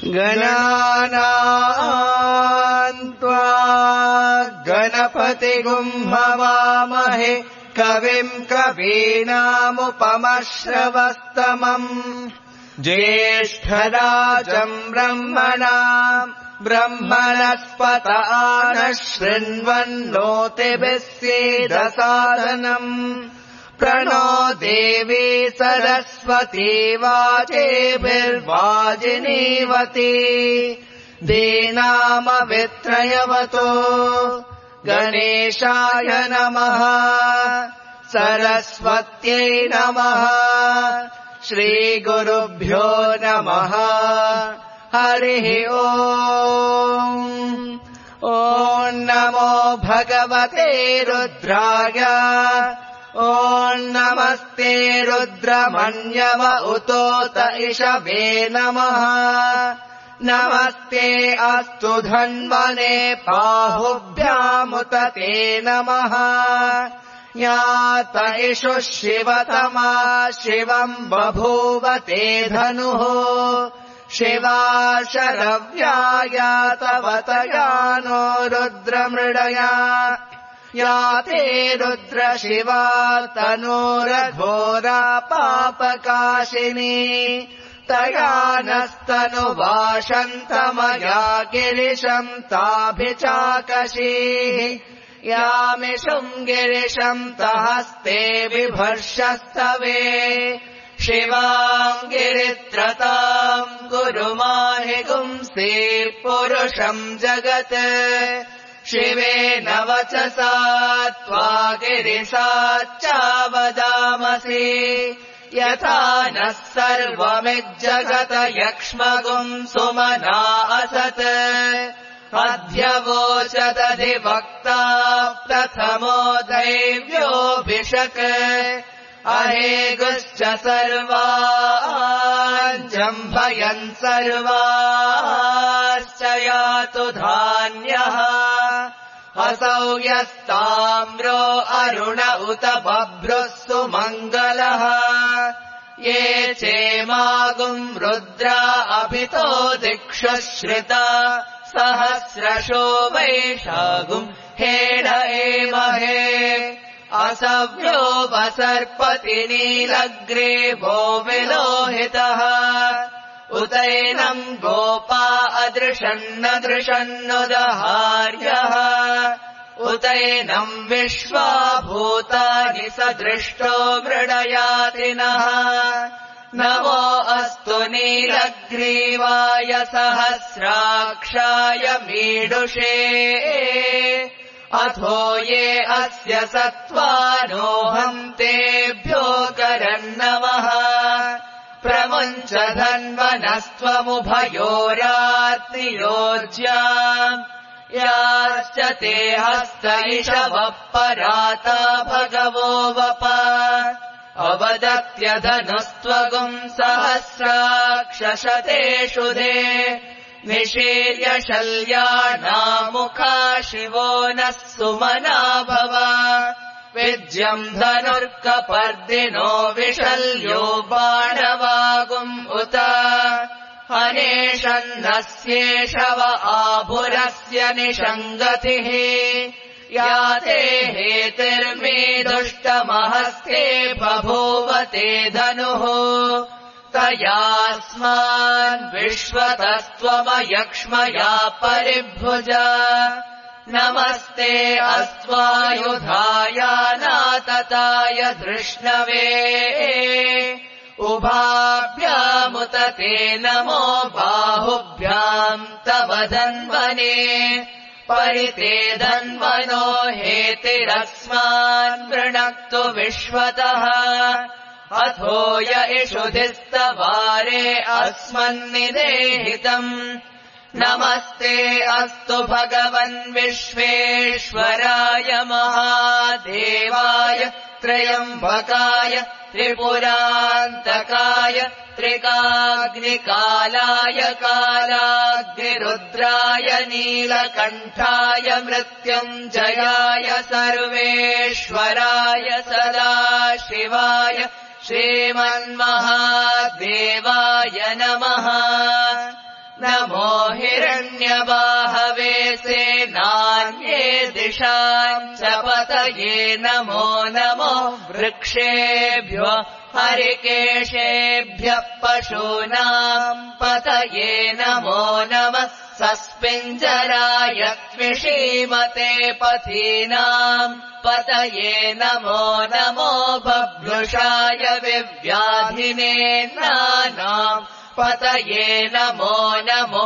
गणानाम् त्वा गणपतिगुम् हवामहे कविम् कवीनामुपमश्रवस्तमम् ज्येष्ठराजम् ब्रह्मणस्पत नः शृण्वन्नोतिभिः सीदसादनम् प्रणो देवी सरस्वती वाचेभिर्वाजिनीवती दीनामवित्रयवतो गणेशाय नमः सरस्वत्यै नमः श्रीगुरुभ्यो नमः हरिः ओम् ॐ नमो भगवते रुद्राय ॐ नमस्ते रुद्रमन्यव उतोत इषवे नमः नमस्ते अस्तु धन्वने बाहुभ्यामुत ते नमः यात इषु शिवतमा शिवम् बभूव ते धनुः शिवा शरव्या यातवतयानो रुद्रमृडया या ते रुद्रशिवा तनूरघोरा पापकाशिनी तया नस्तनुवाशन्तमया गिरिशम् ताभिचाकशीः यामिषुम् गिरिशम् तहस्ते बिभर्षस्तवे शिवाम् गिरित्रताम् कुरु माहि गुंसे पुरुषम् जगत् शिवेन वचसा त्वा गिरिसाच्चावदामसि यथा नः सर्वमिज्जगत यक्ष्मगुम् सुमना असत् अध्यवोचदधिवक्ता प्रथमो दैव्योऽभिषक् अहेगुश्च सर्वान् जम्भयन् सर्वाश्च यातु धान्यः असौ यस्ताम्रो अरुण उत बभ्रुः सुमङ्गलः ये चेमागुम् रुद्रा अभितो दिक्षु श्रिता सहस्रशो वैशागुम् हेड एमहे असव्यो वसर्पति नीलग्रीवो विलोहितः उतैनम् गोपा अदृशन्नदृशन्नुदहार्यः उतैनम् विश्वा भूतानि सदृष्टो मृडयातिनः नमो अस्तु नीलग्रीवाय सहस्राक्षाय मीडुषे अथो ये अस्य सत्त्वानोऽहम् तेभ्यो करन्नमः प्रमुञ्च धन्वनस्त्वमुभयोरात्नियोज्याम् याश्च ते हस्त इषवः पराता भगवो वप अवदत्यधनुस्त्वगुम् सहस्राक्षशतेषु दे निशीर्य शल्यानामुखा शिवो नः सुमना भव विद्यम् धनुर्कपर्दिनो विशल्यो बाणवागुम् उत अनेशन्नस्येषव आभुरस्य निषङ्गतिः या ते हेतिर्मे दुष्टमहस्ते बभूव ते धनुः तयास्मान् विश्वतस्त्वमयक्ष्मया परिभुज नमस्ते अस्त्वायुधायानातताय धृष्णवे उभाभ्यामुत ते नमो बाहुभ्याम् तव धन्वने परिते धन्वनो हेतिरस्मान् वृणक्तु विश्वतः अथो य इषुधिस्तवारे अस्मन्निदेहितम् नमस्ते अस्तु भगवन् विश्वेश्वराय महादेवाय त्र्यम्बकाय त्रिपुरान्तकाय त्रिकाग्निकालाय कालाग्निरुद्राय नीलकण्ठाय मृत्युञ्जयाय सर्वेश्वराय सदाशिवाय श्रीमन्महादेवाय नमः नमो हिरण्यबाहवे सेनान्ये दिशाम् च पतये नमो नमो वृक्षेभ्यो हरिकेशेभ्यः पशूनाम् पतये नमो नमः सस्पिञ्जराय त्विषीमते पथीनाम् पतये नमो नमो बभ्रुषाय विव्याधिने नानाम् पतये नमो नमो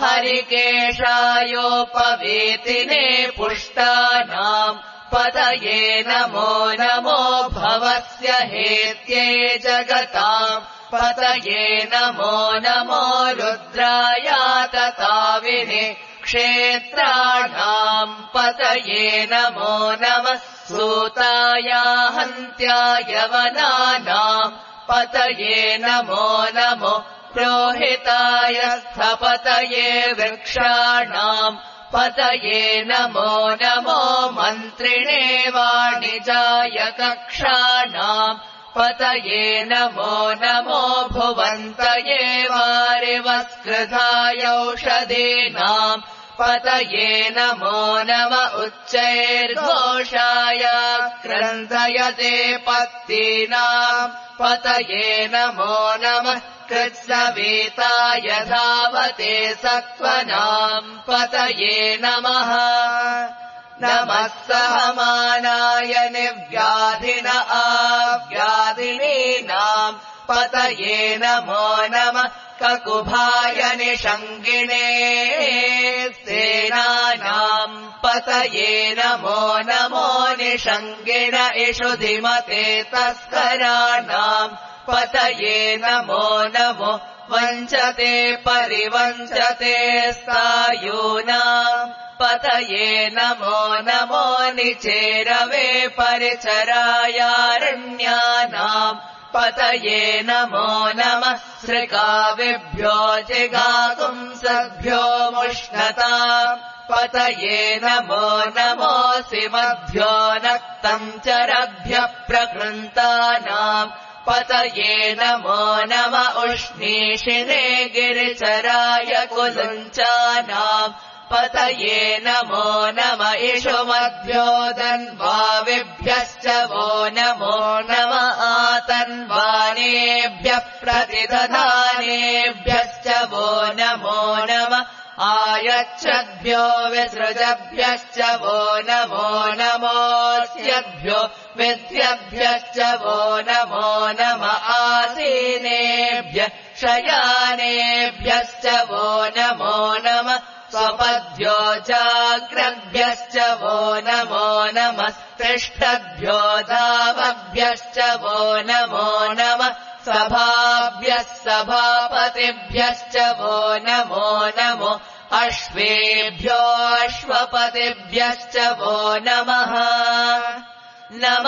हरिकेशायोपवीतिने पुष्टानाम् पतये नमो नमो भवस्य हेत्ये जगताम् पतये नमो नमो रुद्रायातताविने क्षेत्राणाम् पतये नमो नमः सूताया हन्त्याय वनानाम् पतये नमो नमो प्रोहिताय स्थपतये वृक्षाणाम् पतये नमो नमो मन्त्रिणे वाणिजाय कक्षाणाम् पतये नमो नमो भुवन्तये वारिवस्कृताय औषधीनाम् पतये नमो नम उच्चैर्घोषाय क्रन्दयते पत्तीनाम् पतये नमो नमः कृत्सवेताय धावते सत्त्वनाम् पतये नमः नमः सहमानाय निव्याधिन आव्याधिनीनाम् पतये नमो नमः ककुभाय निषङ्गिणे सेनानाम् पतये नमो नमो निषङ्गिण इषुधिमते तस्कराणाम् पतये नमो नमो वञ्चते परिवञ्चते स्थायूनाम् पतये नमो नमो निचेरवे परिचरायारण्यानाम् पतये नमो नमः सृगाविभ्यो जिगागुंसभ्यो मुष्णताम् पतये नमो नमोऽसिमभ्यो नक्तम् चरभ्यः प्रकृन्तानाम् पतये नमो नम उष्णीषिणे गिरिचराय कुलुञ्चानाम् पतये नमो नम इषुमभ्यो दन्वाविभ्यश्च वो नमो नम आतन्वानेभ्यः प्रतिदधानेभ्यश्च वो नमो नम आयच्छद्भ्यो विसृजभ्यश्च वो नमो नमोऽस्यद्भ्यो विद्यभ्यश्च वो नमो नम आसीनेभ्यः शयानेभ्यश्च वो नमो नम स्वपद्भ्यो जाग्रद्भ्यश्च वो नमो नमः तिष्ठद्भ्यो धावभ्यश्च वो नमो नमः सभाभ्यः सभापतिभ्यश्च वो नमो नमो अश्वेभ्यो अश्वपतिभ्यश्च वो नमः नम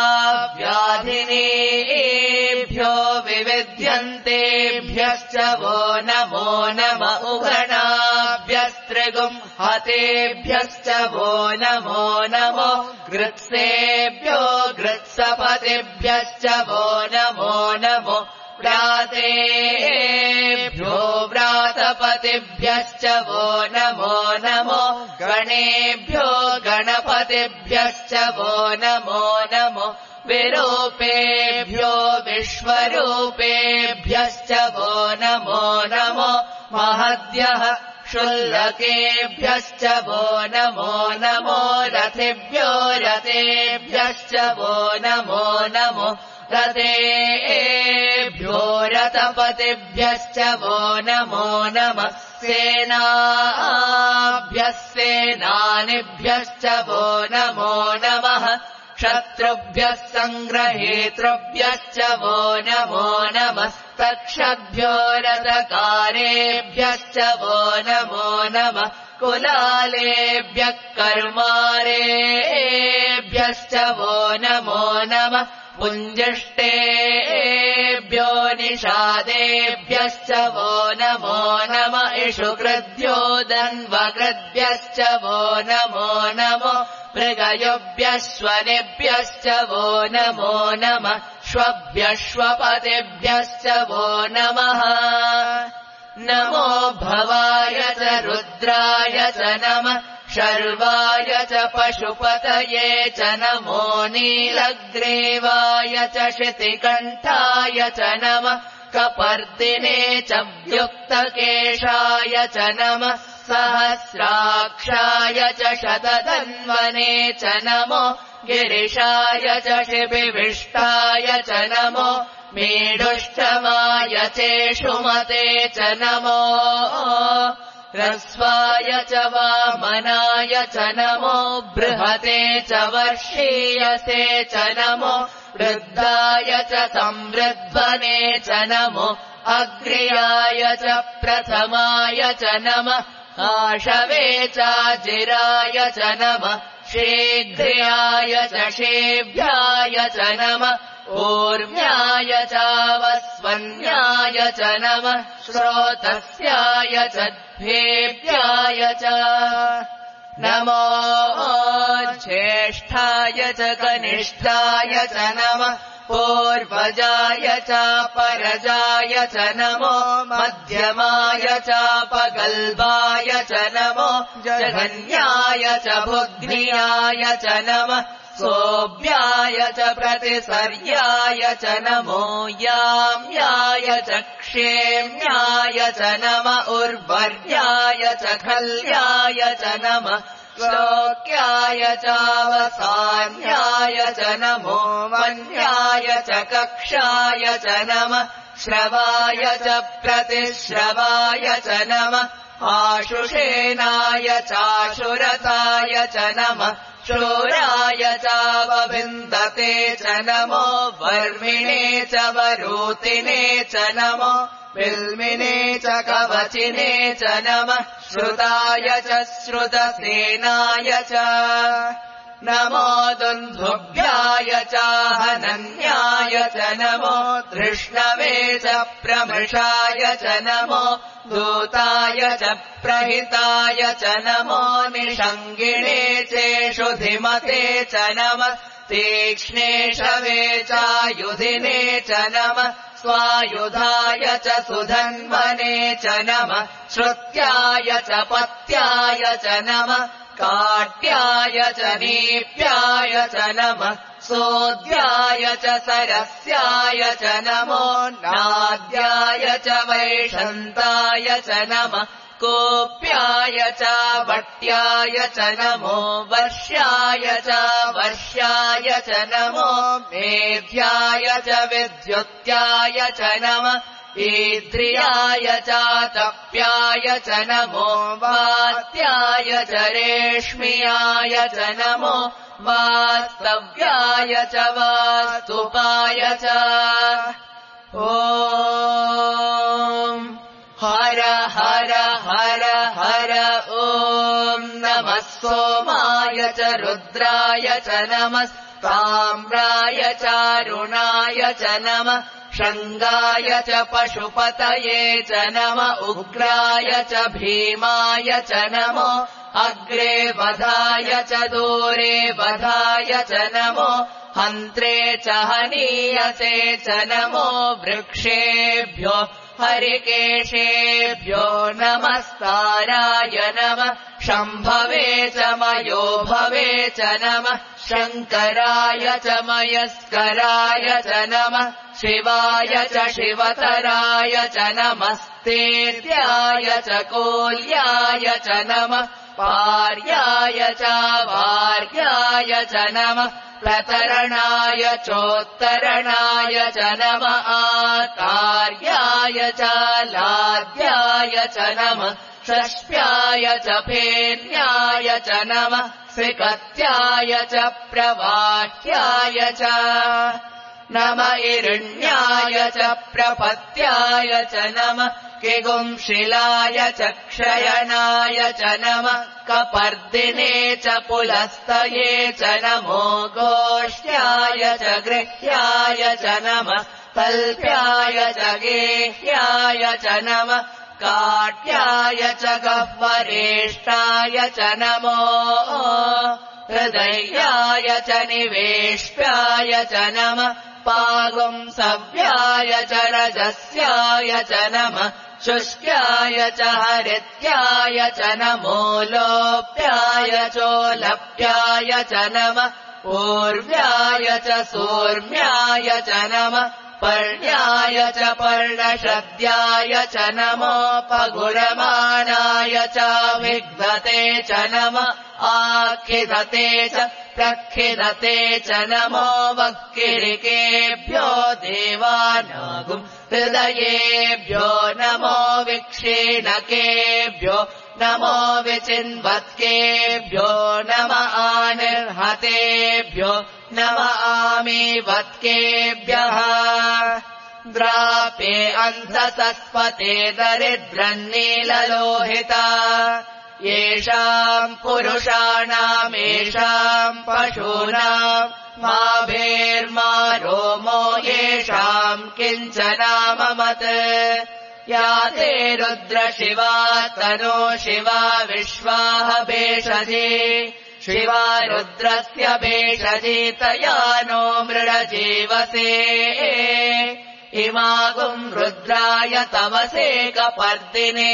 आव्याधिनेभ्यो विविध्यन्तेभ्यश्च वो नमो नम उगणाभ्यस्त्रिगुम् हतेभ्यश्च वो नमो नमो गृत्सेभ्यो गृत्सपतिभ्यश्च वो नमो नमो व्रातेभ्यो व्रातपतिभ्यश्च वो नमो नमो गणेभ्यो गणपतिभ्यश्च वो नमो नमो विरूपेभ्यो विश्वरूपेभ्यश्च वो नमो नमो महद्यः शुल्लकेभ्यश्च वो नमो नमो रथेभ्यो रथेभ्यश्च वो नमो नमो रथेभ्यो रथपतिभ्यश्च वो नमो नमः सेनाभ्यः सेनानिभ्यश्च वो नमो नमः शत्रुभ्यः सङ्ग्रहेतृभ्यश्च वो नमो नमस्तक्षद्भ्यो रथकारेभ्यश्च वो नमो नमः कुलालेभ्यः कर्मारेभ्यश्च वो नमो नमः पुञ्जिष्टेभ्यो निषादेभ्यश्च वो नमो नम इषुकृद्भ्यो दन्वकृद्भ्यश्च वो नमो नमो मृगयुभ्यश्वनेभ्यश्च वो नमो नमः श्वभ्यश्वपतिभ्यश्च वो नमः नमो भवाय च रुद्राय च नमः शर्वाय च पशुपतये च नमो नीलग्रीवाय च शितिकण्ठाय च नमः कपर्दिने च व्युक्तकेशाय च नमः सहस्राक्षाय च शतधन्वने च नमो गिरिशाय च शिबिविष्टाय च नमो मेढुष्टमाय चेषुमते च नमो ह्रस्वाय च वामनाय च नमो बृहते च वर्षीयसे च नमो वृद्धाय च संवृध्वने च नमो अग्र्याय च प्रथमाय च नमः आशवे चाजिराय च नमः शीघ्र्याय च शेभ्याय च नमः ऊर्म्याय चावस्वन्याय च नमः श्रोतस्याय च द्वेभ्याय च नमो ज्येष्ठाय च कनिष्ठाय च नमः पूर्वजाय चापरजाय च नमो मध्यमाय चापगल्भाय च नमो जघन्याय च भुग्न्याय च नमः सोऽभ्याय च प्रतिसर्याय च नमो याम्याय च क्षेम्याय च नमः उर्वर्याय च खल्याय च नमः श्लोक्याय चावसान्याय च नमो वन्याय च कक्षाय च नमः श्रवाय च प्रतिश्रवाय च नमः आशुषेनाय चाशुरताय च नमः शूराय चावविन्दते च नमो वर्मिणे च वरूतिने च नमो बिल्मिने च कवचिने च नमः श्रुताय च श्रुतसेनाय च नमो दुन्धुभ्याय चाहनन्याय च नमो धृष्णवे च प्रमृषाय च नमो दूताय च प्रहिताय च नमो निषङ्गिणे चेषुधिमते च नमः तीक्ष्णे शवे चायुधिने च नमः स्वायुधाय च सुधन्वने च नमः श्रुत्याय च पत्याय च नमः काट्याय च नीप्याय च नमः सोऽद्याय च सरस्याय च नमो नाद्याय च वैषन्ताय च नमः कोप्याय च वट्याय च नमो वर्ष्याय च वर्ष्याय च नमो मेध्याय च विद्युत्याय च नमः ईद्रियाय च तप्याय च नमो वात्याय च रेष्म्याय च नमो वास्तव्याय च वास्तुपाय च ॐ हर हर हर हर ॐ नमः सोमाय च रुद्राय च नमः ताम्राय चारुणाय च नमः शङ्गाय च पशुपतये च नमः उग्राय च भीमाय च नमो अग्रे वधाय च दूरे वधाय च नमो हन्त्रे च हनीयसे च नमो वृक्षेभ्यो हरिकेशेभ्यो नमस्ताराय नमः शम्भवे च मयोभवे च नमः शङ्कराय च मयस्कराय च नमः शिवाय च शिवतराय च नमस्तेत्याय च कोल्याय च नमः पार्याय च वार्याय च नमः प्रतरणाय चोत्तरणाय च नमः आतार्याय च लाद्याय च नमः षष्ठ्याय च फेन्याय च नमः सिकत्याय च प्रवाह्याय च नम इरण्याय च प्रपत्याय च नमः किगुंशिलाय च क्षयनाय च नमः कपर्दिने च पुलस्तये च नमो गोष्ठ्याय च गृह्याय च नमः तल्प्याय च गेह्याय च नमः काट्याय च गह्वरेष्ठाय च नमो हृदयाय च निवेष्ट्याय च नमः पागुम् सव्याय च रजस्याय च नमः शुष्क्याय च हरित्याय च नमो लोप्याय चोलप्याय च नमः पूर्व्याय च सूर्म्याय च नमः पर्ण्याय च पर्णशद्याय च नमो पगुरमाणाय च विघ्नते च नमः आखिदते च प्रखिदते च नमो वक्किरिकेभ्यो देवानागुम् हृदयेभ्यो नमो विक्षीणकेभ्यो नमो विचिन्वत्केभ्यो नम आनिर्हतेभ्यो नम आमीवत्केभ्यः द्रापे अन्धसस्पते दरिद्रन्नीललोहिता येषाम् पुरुषाणामेषाम् पशूनाम् मा भेर्मा रोमो येषाम् किञ्चनाममत् या ते रुद्रशिवा तनो शिवा विश्वाह भेषजे शिवा रुद्रस्य भेषजी तया नो मृडजीवसे इमागुम् रुद्राय तवसेकपर्दिने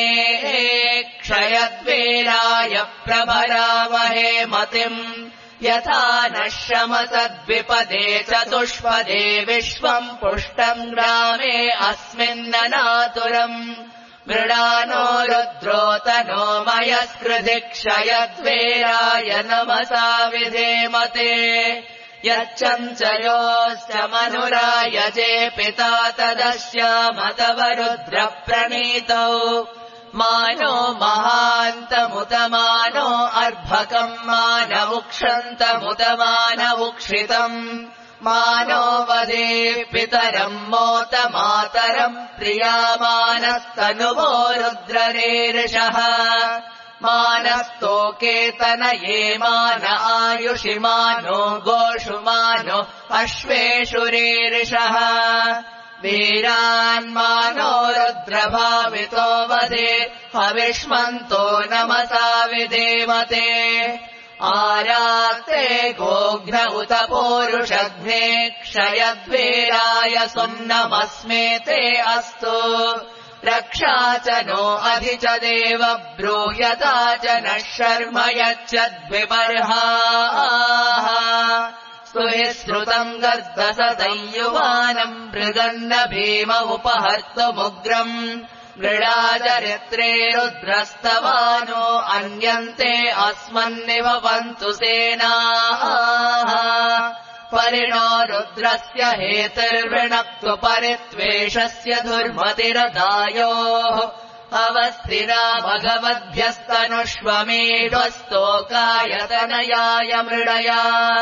क्षयद्वीराय प्रभरामहे मतिम् यथा नः शमसद्विपदे चतुष्पदे विश्वम् पुष्टम् ग्रामे अस्मिन्ननातुरम् मृडानो रुद्रोतनो मयस्कृधि क्षयद्वीराय नमसा विधेमते यच्चञ्चयोश्च मनुरायजे पिता तदस्यामतव रुद्रप्रणीतौ मानो महान्तमुतमानो अर्भकम् मानवुक्षन्तमुतमानवुक्षितम् मानो वदे पितरम् मोतमातरम् प्रियामानस्तनुवो रुद्ररेर्षः मानस्तोकेतनये मान आयुषि मानो गोषु मानो अश्वेषु रेर्षः वीरान्मानो रुद्रभावितो वदे हविष्मन्तो नमसा विधेमते आराक्ते गोघ्न उत पूरुषघ्ने क्षयद्वीराय सुम्नमस्मेते अस्तु रक्षा च नो अधि च देव ब्रूयता च नः शर्म यच्चद्विपर्हाः सुविश्रुतम् गर्दसदयुवानम् मृगन्न भीम उपहर्तुमुग्रम् मृडाचरित्रे रुद्रस्तवानो अन्यन्ते अस्मन्निभवन्तु सेनाः परिणो रुद्रस्य हेतिर्विणक्तु परित्वेषस्य दुर्मतिरदायोः अवस्थिरा भगवद्भ्यस्तनुष्वमेढस्तोकायतनयाय मृडया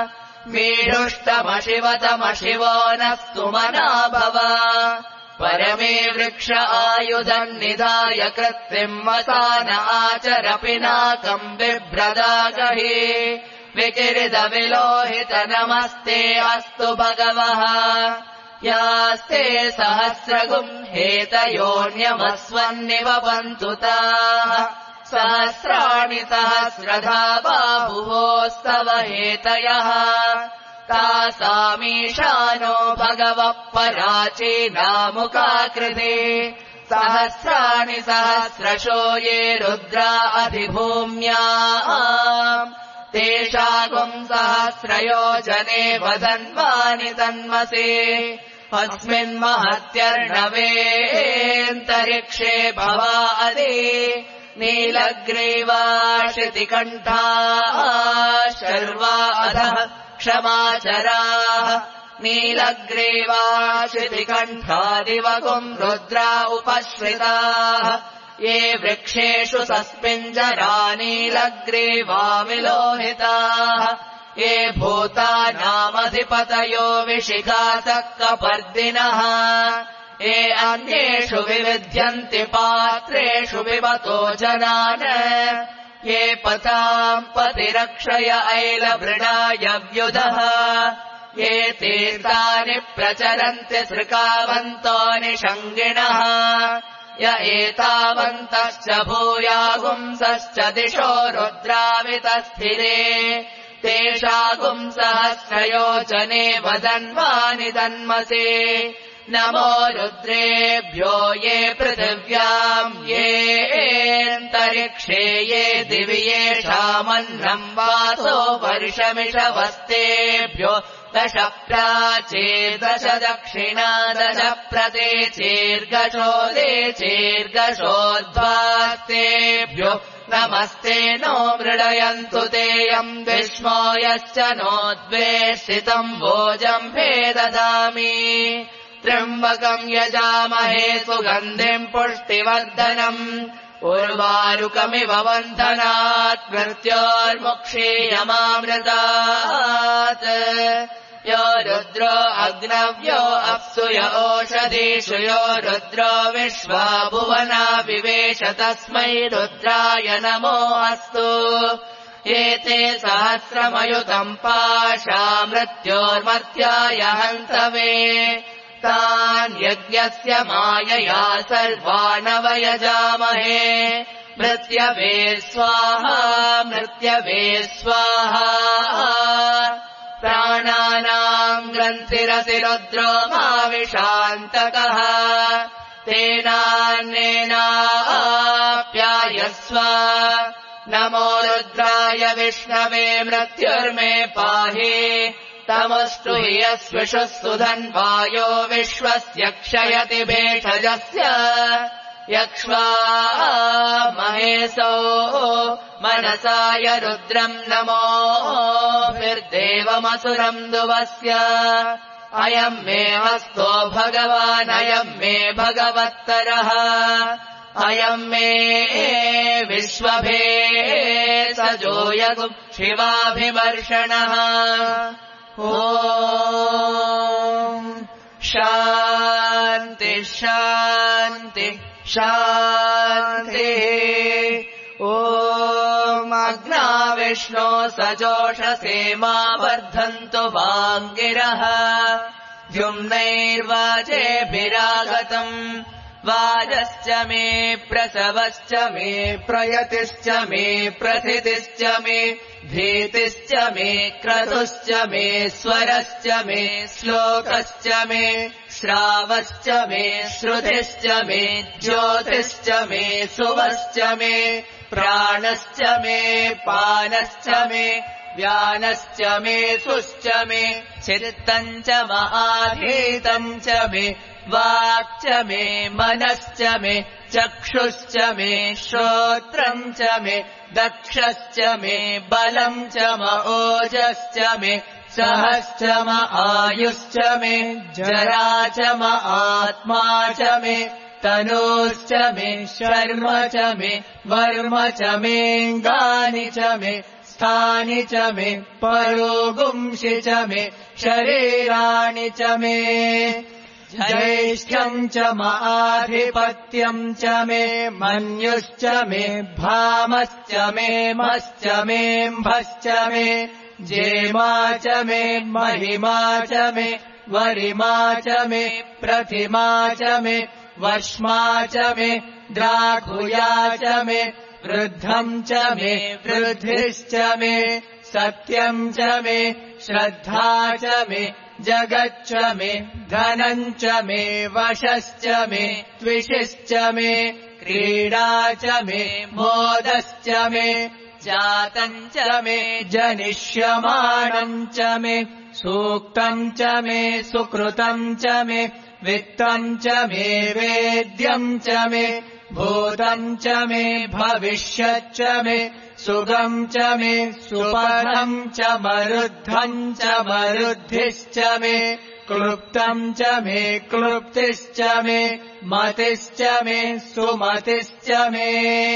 मेढुष्टमशिवतमशिवो नस्तु मना भव परमे वृक्ष आयुधन्निधाय कृत्तिम् वसान आचर पिनाकम् बिभ्रदागहि विकिरिदविलोहित नमस्ते अस्तु भगवः यास्ते सहस्रगुम् हेतयोऽन्यमस्वन्निवपन्तु ताः सहस्राणि सहस्रधा बाहुवोस्तव हेतयः तासामीशानो भगवः पराचीनामुखाकृते सहस्राणि सहस्रशो ये रुद्रा अधिभूम्या तेषागुम् सहस्रयोजने वदन्वानि तन्मसे अस्मिन्महत्यर्णवेऽन्तरिक्षे भवा अदे नीलग्रीवाशितिकण्ठाः शर्वा अधः क्षमाचराः नीलग्रीवाशितिकण्ठादिवगुम् रुद्रा उपश्रिताः ये वृक्षेषु सस्मिञ्जरा नीलग्रीवा विलोहिताः ये भूतानामधिपतयो विशिखासक्कपर्दिनः ये अन्येषु विविध्यन्ति पात्रेषु विमतो जनान् ये पताम् पतिरक्षय ऐलवृणाय व्युधः ये तीर्थानि प्रचरन्ति सृकावन्तो निषङ्गिणः य एतावन्तश्च भूयागुंसश्च दिशो रुद्रावितस्थिरे तेषागुम् सहस्रयोजने वदन्वानि दन्मसे नमो रुद्रेभ्यो ये पृथिव्याम् येऽन्तरिक्षे ये दिवि येषामन्नम् वासो वर्षमिषवस्तेभ्यो दश प्राचेर्दश दक्षिणा दश प्रदेचेर्गशो देचेर्गशोद्वास्तेभ्यो नमस्ते नो मृडयन्तु तेऽयम् विष्मो यश्च नो द्वेषितम् भोजम् ददामि त्र्यम्बकम् यजामहे सुगन्धिम् पुष्टिवर्धनम् उर्वारुकमिव बन्धनात् मृत्योर्मुक्षीयमामृतात् यो रुद्रो अग्नव्यो अप्सु य ओषधीषु यो रुद्रो विश्वा भुवना विवेश तस्मै रुद्राय नमो अस्तु एते सहस्रमयुतम् पाशा मृत्योर्मर्त्याय हन्तवे तान् यज्ञस्य मायया सर्वानवयजामहे मृत्यवे स्वाहा मृत्यवे स्वाहा प्राणानाम् ग्रन्थिरतिरुद्रो माविशान्तकः तेनान्नेनाप्यायस्व नमो रुद्राय विष्णवे मृत्युर्मे पाहि तमस्तु हि यस्विषुः सुधन्वायो विश्वस्य क्षयति भेषजस्य यक्ष्वा महेशो मनसाय रुद्रम् नमोभिर्देवमसुरम् दुवस्य अयम् मे हस्तो भगवान् अयम् मे भगवत्तरः अयम् मे विश्वभेषजो यगुम् शिवाभिवर्षणः ॐ शान्ति शान्ति शान्तिः ॐ अग्ना विष्णो सजोषसे मा वर्धन्तु वाङ्गिरः द्युम्नैर्वाजेभिरागतम् वाजश्च मे प्रसवश्च मे प्रयतिश्च मे प्रथितिश्च मे भीतिश्च मे क्रतुश्च मे स्वरश्च मे श्लोकश्च मे श्रावश्च मे श्रुतिश्च मे ज्योतिश्च मे सुवश्च मे प्राणश्च मे पानश्च मे व्यानश्च मे सुश्च मे चित्तम् च महाधीतम् च मे वाक् च मे मनश्च मे चक्षुश्च मे श्रोत्रम् च मे दक्षश्च मे बलम् च ओजश्च मे सहश्च आयुश्च मे जरा च आत्मा च मे तनूश्च मे शर्म च मे वर्म च मेऽङ्गानि च मे स्थानि च मे परोगुंसि च मे शरीराणि च मे ज्येष्ठ्यम् च आधिपत्यम् च मे मन्युश्च मे भामश्च मे मश्च मेऽम्भश्च मे जेमा च मे महिमा च मे वरिमा च मे प्रतिमा च मे वश्मा च मे द्राघुया च मे वृद्धम् च मे वृद्धिश्च मे सत्यम् च मे श्रद्धा च मे जगच्च मे धनम् च मे वशश्च मे त्विषिश्च मे क्रीडा च मे मोदश्च मे जातम् च मे जनिष्यमाणम् च मे सूक्तम् च मे सुकृतम् च मे वित्तम् च मे वेद्यम् च मे भूतम् च मे भविष्यच्च मे सुगम् च मे सुपथम् च मरुद्धम् च मरुद्धिश्च मे क्लुप्तम् च मे क्लुप्तिश्च मे मतिश्च मे सुमतिश्च मे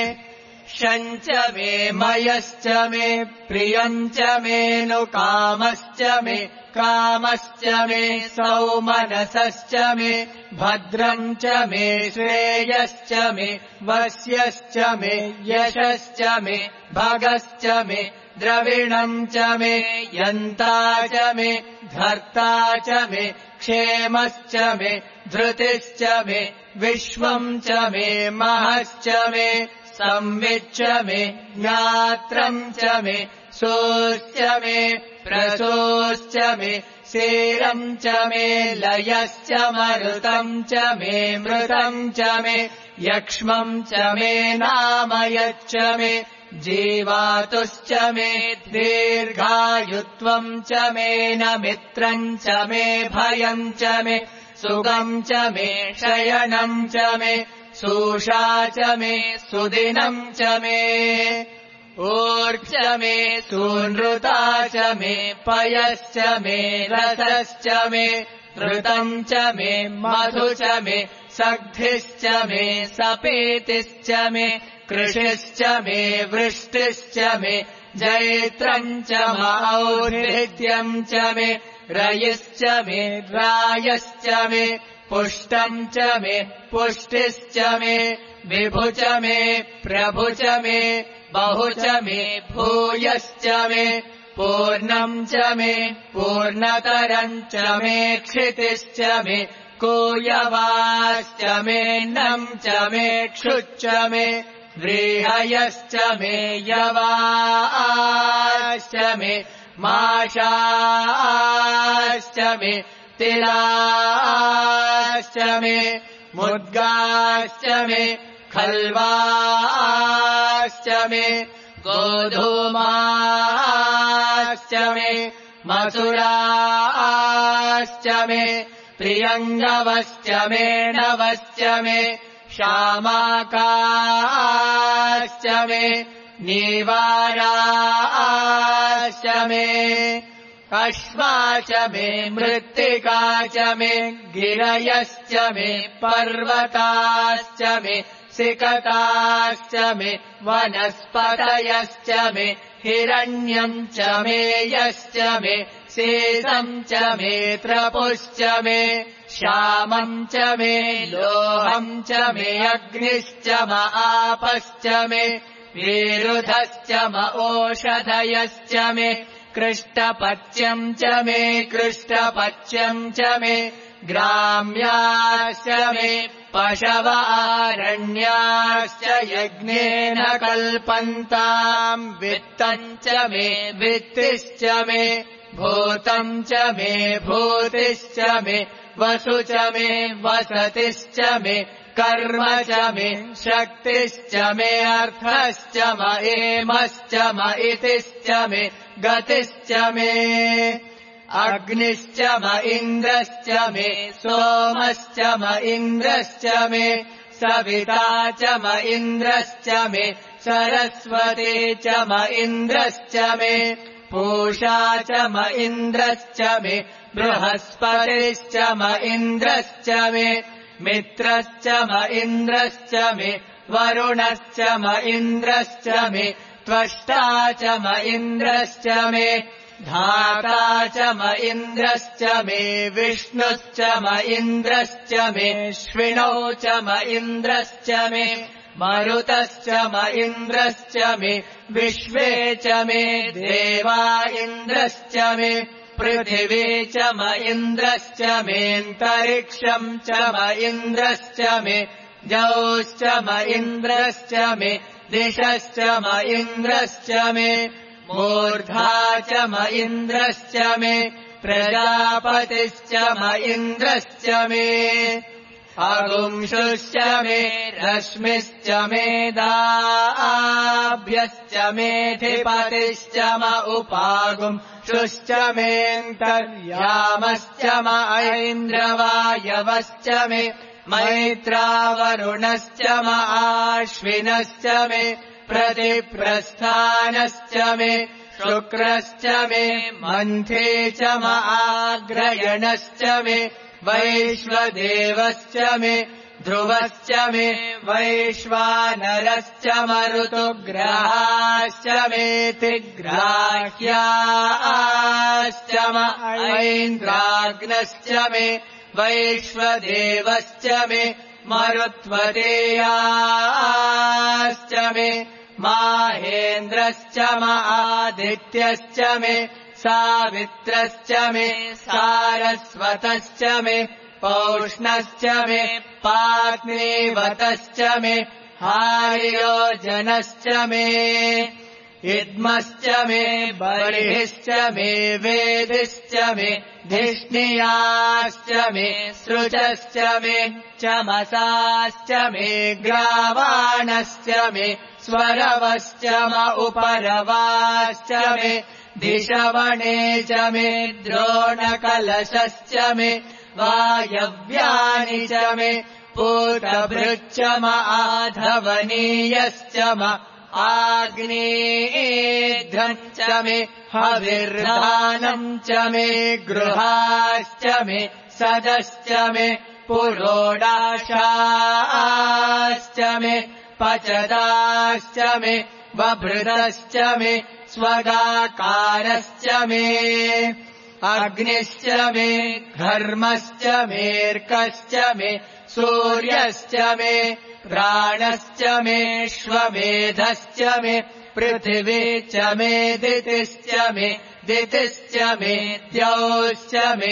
शञ्च मे मयश्च मे प्रियम् च मेऽनुकामश्च मे कामश्च मे सौमनसश्च मे भद्रम् च मे श्रेयश्च मे वस्यश्च मे यशश्च मे भगश्च मे द्रविणम् च मे यन्ता च मे धर्ता च मे क्षेमश्च मे धृतिश्च मे विश्वम् च मे महश्च मे संविच्च मे ज्ञात्रम् च मे सोऽश्च मे प्रसोश्च मे सेरम् च मे लयश्च मरुतम् च मे मृतम् च मे यक्ष्मम् च मे नामयच्च मे जीवातुश्च मे दीर्घायुत्वम् च मे न मित्रम् च मे भयम् च मे सुखम् च मे शयनम् च मे सूषा च मे सुदिनम् च मे ऊर्च मे सूनृता च मे पयश्च मे रसश्च मे ऋतम् च मे मधु च मे सग्धिश्च मे सपेतिश्च मे कृषिश्च मे वृष्टिश्च मे जैत्रम् च और्हित्यम् च मे रयिश्च मे रायश्च मे पुष्टम् च मे पुष्टिश्च मे विभु च मे प्रभु च मे बहु च मे भूयश्च मे पूर्णम् च मे पूर्णतरम् च मे क्षितिश्च मे कूयवाश्च मे नम् च मे क्षुच्च मे व्रीहयश्च मे यवाश्च मे माशाश्च मे तिलाश्च मे मुद्गाश्च मे खल्वाश्च मे गोधूमाश्च मे मसुराश्च मे प्रियङ्गवश्च मे नवश्च मे शामाकाश्च मे नीवाराश्च मे अश्वा च मे मृत्तिका च मे गिरयश्च मे पर्वताश्च मे सिकताश्च मे वनस्पतयश्च मे हिरण्यम् च मे यश्च मे शेषम् च मे त्रपुश्च मे श्यामम् च मे लोहम् च मे अग्निश्च म आपश्च मे विरुधश्च म ओषधयश्च मे कृष्टपच्यम् च मे कृष्टपच्यम् च मे ग्राम्याश्च मे पशव आरण्याश्च यज्ञेन कल्पन्ताम् वित्तम् च मे वित्तिश्च मे भूतम् च मे भूतिश्च मे वसु च मे वसतिश्च मे कर्म च मे शक्तिश्च मे अर्थश्च म एमश्च म इतिश्च मे गतिश्च मे अग्निश्च म इन्द्रश्च मे सोमश्च म इन्द्रश्च मे सविता च म इन्द्रश्च मे सरस्वती च म इन्द्रश्च मे पूषा च म इन्द्रश्च मे बृहस्पतिश्च म इन्द्रश्च मे मित्रश्च म इन्द्रश्च मे वरुणश्च म इन्द्रश्च मे त्वष्टा च म इन्द्रश्च मे धाता च म इन्द्रश्च मे विष्णुश्च म इन्द्रश्च मे श्विनौ च म इन्द्रश्च मे मरुतश्च म इन्द्रश्च मे विश्वे च मे देवा इन्द्रश्च मे पृथिवी च म इन्द्रश्च मेऽन्तरिक्षम् च म इन्द्रश्च मे जौश्च म इन्द्रश्च मे दिशश्च म इन्द्रश्च मे मूर्धा च म इन्द्रश्च मे प्रजापतिश्च म इन्द्रश्च मे अगुंशुश्च मे रश्मिश्च मेधाभ्यश्च मेधिपतिश्च म उपागुंशुश्च मेऽन्तर्यामश्च म ऐन्द्रवायवश्च मे मैत्रावरुणश्च म आश्विनश्च मे प्रतिप्रस्थानश्च मे शुक्रश्च मे मन्थे च म आग्रयणश्च मे वैश्वदेवश्च मे ध्रुवश्च मे वैश्वानरश्च मरुतुग्राश्च मेऽतिग्राह्याश्च म ऐन्द्राग्नश्च मे वैश्वदेवश्च मे मरुत्वतेयाश्च मे माहेन्द्रश्च म आदित्यश्च मे सावित्रश्च मे सारस्वतश्च मे पौष्णश्च मे पात्नीवतश्च मे हार्योजनश्च मे इद्मश्च मे बर्हिश्च मे वेदिश्च मे धिष्णियाश्च मे सृजश्च मे चमसाश्च मे ग्रावाणश्च मे स्वरवश्च म उपरवाश्च मे धिषवणे च मे द्रोणकलशश्च मे वायव्यानि च मे पूतभृच्च म आधवनीयश्च म आग्नेयेध्रम् च मे हविर्धानम् च मे गृहाश्च मे सदश्च मे पुरोडाशाश्च मे पचदाश्च मे बभृतश्च मे स्वगाकारश्च मे अग्निश्च मे घर्मश्च मेऽर्कश्च मे सूर्यश्च मे प्राणश्च मेऽश्वमेधश्च मे पृथिवी च मे दितिश्च मे द्यौश्च मे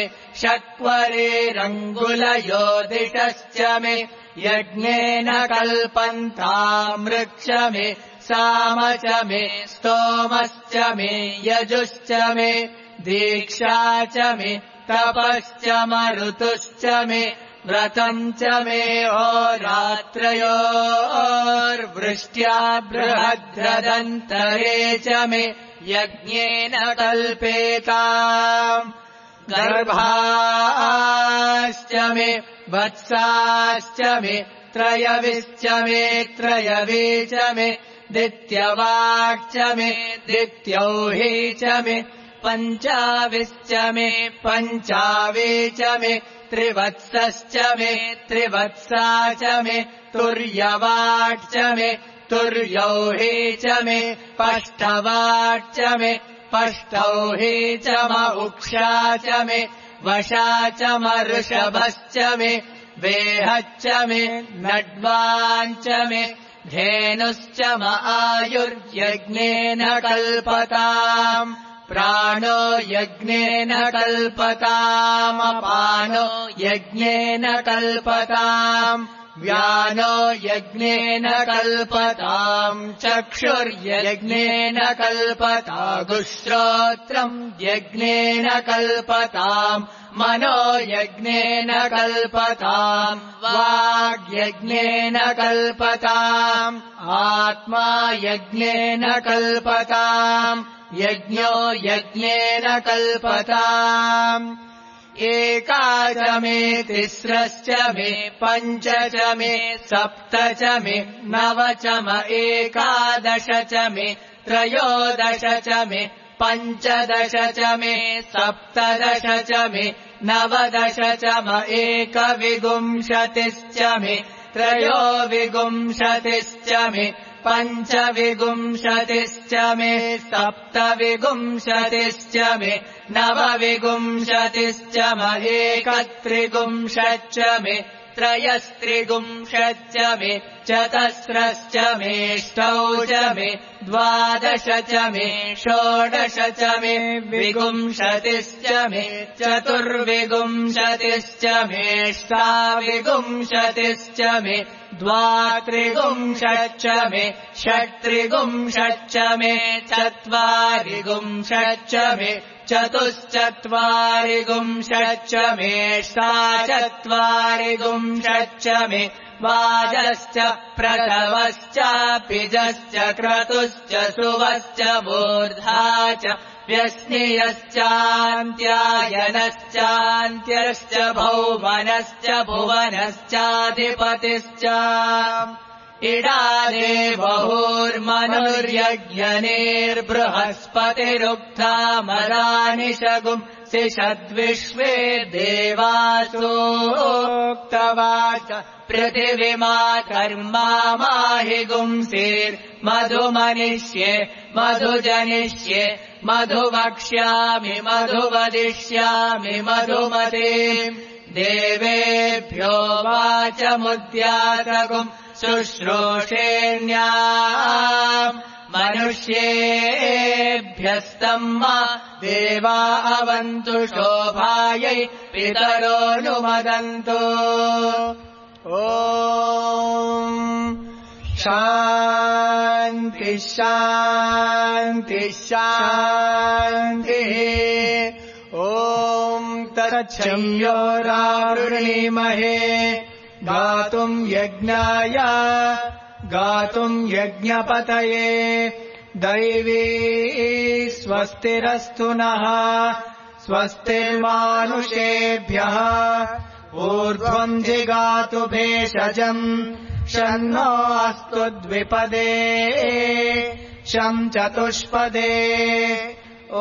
शक्वरेरङ्गुलयोदिषश्च मे यज्ञेन कल्पन्तामृक्ष मे साम च मे स्तोमश्च मे यजुश्च मे दीक्षा च मे तपश्च मरुतुश्च मे व्रतम् च मे होरात्रयोर्वृष्ट्या बृहद्रदन्तरे च मे यज्ञेन कल्पेताम् गर्भाश्च मे वत्साश्च मे त्रयविश्च मे त्रयवी च मे दित्यवाक्च मे दित्यौही च मे पञ्चाविश्च मे पञ्चावी च मे त्रिवत्सश्च मे त्रिवत्सा च मे तुर्यवाक्च मे तुर्यौही च मे पष्टवाक्च मे पष्टौही च म उक्षा च मे वशा च मऋषभश्च मे वेहच्च मे नड्वाञ्च मे धेनुश्च म आयुर्यज्ञेन कल्पताम् प्राणो यज्ञेन कल्पताम् अपानो यज्ञेन कल्पताम् व्यानो यज्ञेन कल्पताम् चक्षुर्यज्ञेन कल्पतागुश्रोत्रम् यज्ञेन कल्पताम् मनो यज्ञेन कल्पताम् वाग्यज्ञेन कल्पताम् आत्मा यज्ञेन कल्पताम् यज्ञो यज्ञेन कल्पताम् एकाच मे तिस्रश्च मे पञ्च च मे सप्त च मे नव च म एकादश च मे त्रयोदश च मे पञ्चदश च मे सप्तदश च मे नवदश च म एकविंशतिश्च मे त्रयोविंशतिश्च मे पञ्चविंशतिश्च मे सप्तविंशतिश्च मे नवविंशतिश्च म एकत्रिंशच्च मे त्रयस्त्रिंशच्च मे चतस्रश्च मेष्टौ च मे द्वादश च मे षोडश च मे विंशतिश्च मे चतुर्विंशतिश्च मेष्टाविंशतिश्च मे द्वात्रिंशच्च मे षट्त्रिंशच्च मे चत्वारिंशच्च मे चतुश्चत्वारिंशच्च मेष्टाचत्वारिंशच्च मे वाजश्च प्रथवश्चापिजश्च क्रतुश्च सुवश्च मूर्धा च व्यस्नियश्चान्त्यायनश्चान्त्यश्च भौमनश्च भुवनश्चाधिपतिश्च इडादे बहुर्मनुर्यज्ञनेर्बृहस्पतिरुक्था मदानि शगुम् सिषद्विश्वे देवासोक्तवाच पृथिविमा कर्मा माहि गुंसेर्मधुमनिष्ये मधुजनिष्ये मधुवक्ष्यामि मधुवदिष्यामि मधुमते देवेभ्यो वाचमुद्यातगुम् शुश्रूषेण्याम् मनुष्येभ्यस्तम् मा देवा अवन्तु शोभायै पितरोऽनुमदन्तु ॐ शान्तिः शान्तिः शान्तिः ॐ तच्छम्योरावृणीमहे गातुम् यज्ञाय गातुम् यज्ञपतये दैवी स्वस्तिरस्तु नः स्वस्तिर्मानुषेभ्यः ऊर्ध्वम् जिगातु भेषजम् शन्नो अस्तु द्विपदे शं चतुष्पदे ॐ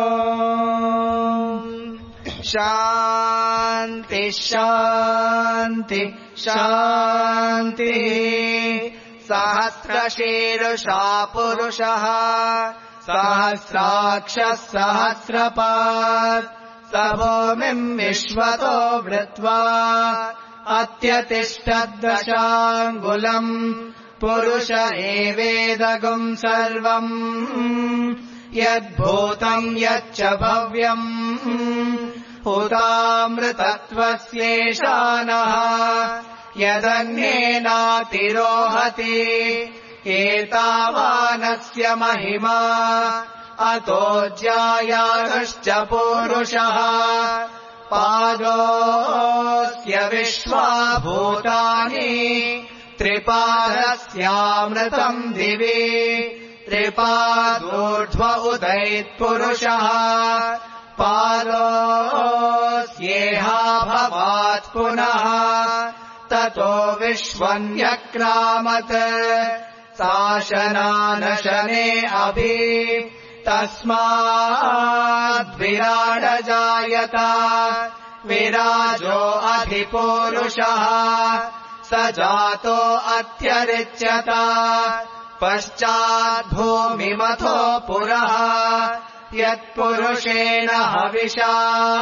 शान्ति शान्ति शान्तिः सहस्रशीर्षा पुरुषः सहस्राक्षः सहस्रपात् स भूमिम् विश्वतो वृत्वा अत्यतिष्ठद्दशाङ्गुलम् पुरुष एवेदगुम् सर्वम् यद्भूतम् यच्च भव्यम् हुतामृतत्वस्येषानः यदन्येनातिरोहति एतावानस्य महिमा अतो ज्यायाश्च पूरुषः पादोऽस्य विश्वाभूतानि त्रिपादस्यामृतम् दिवि त्रिपादोर्ध्व उदैत्पुरुषः पादोऽस्येहाभवात् पुनः ततो विश्वन्यक्रामत् शासनानशने अभि तस्माद्विराडजायत विराजो अधिपूरुषः स जातो अत्यरिच्यत पश्चाद्भूमिमथो पुरः यत्पुरुषेण हविषा